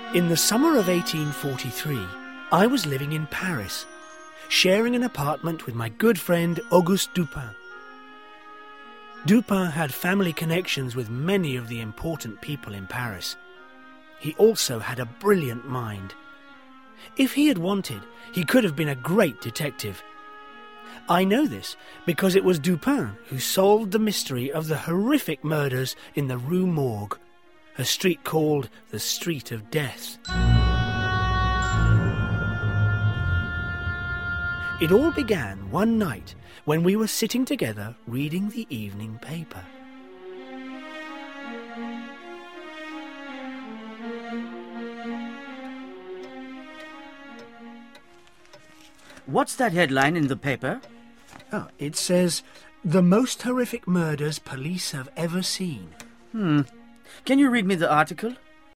In the summer of 1843, I was living in Paris, sharing an apartment with my good friend Auguste Dupin. Dupin had family connections with many of the important people in Paris. He also had a brilliant mind. If he had wanted, he could have been a great detective. I know this because it was Dupin who solved the mystery of the horrific murders in the Rue Morgue, a street called the Street of Death. It all began one night when we were sitting together reading the evening paper. What's that headline in the paper? Oh, it says, "The most horrific murders police have ever seen." Can you read me the article?